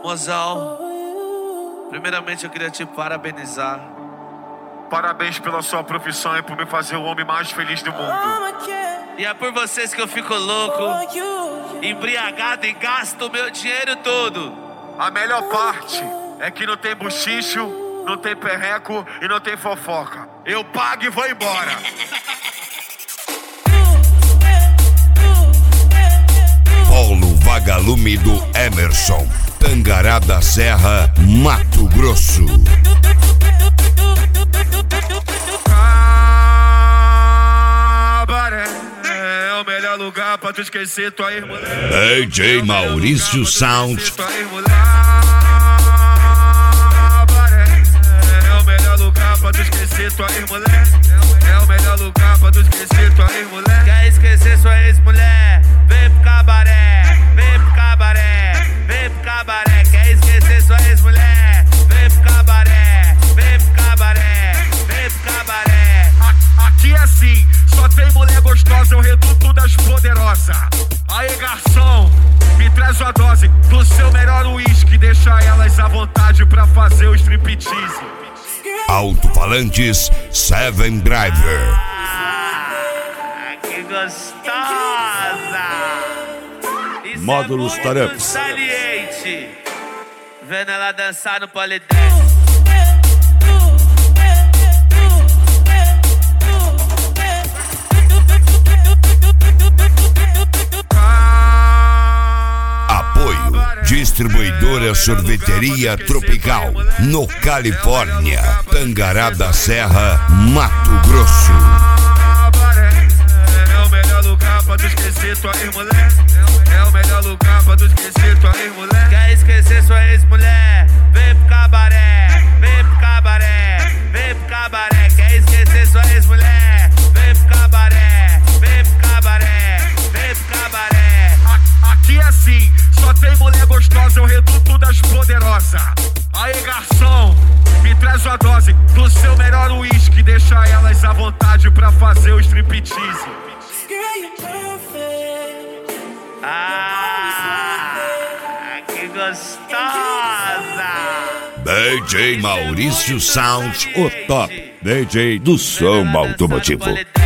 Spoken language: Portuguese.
Mozão, primeiramente eu queria te parabenizar. Parabéns pela sua profissão e por me fazer o homem mais feliz do mundo. E é por vocês que eu fico louco, embriagado e gasto o meu dinheiro todo. A melhor parte é que não tem buchicho, não tem perreco e não tem fofoca. Eu pago e vou embora. Polo Vagalume do Emerson, Tangará da Serra, Mato Grosso. Cabaré é o melhor lugar pra tu esquecer tua irmã. DJ Maurício Sound. É o melhor lugar pra tu esquecer tua ex-mulher. É o melhor lugar pra tu esquecer tua ex-mulher. Quer esquecer sua ex-mulher? Vem pro cabaré, vem pro cabaré, vem pro cabaré. Quer esquecer sua ex-mulher? Vem pro cabaré, vem pro cabaré, vem pro cabaré. Aqui é assim, só tem mulher gostosa, é o reduto das poderosas. Aí garçom, me traz uma dose do seu melhor uísque, deixa elas à vontade pra fazer o striptease. Alto-falantes Seven Driver. Que gostosa! Isso Módulos é muito Tareps. saliente. Vendo ela dançar no polidense. Apoio Distribuidora Sorveteria Tropical, no Califórnia, Tangará da Serra, Mato Grosso. É o melhor lugar pra tu esquecer tua ex-mulher. É o melhor lugar pra tu esquecer tua ex-mulher. Quer esquecer sua ex-mulher? Vem pro cabaré, vem pro cabaré, vem pro cabaré. Quer esquecer sua ex-mulher? Vem pro cabaré, vem pro cabaré, vem pro cabaré. Aqui é assim, só tem mulher gostosa, é o reduto das poderosas. Aí garçom, me traz uma dose do seu melhor uísque, deixa elas à vontade pra fazer o striptease. Que gostosa! DJ Maurício Sound, o top DJ do som automotivo.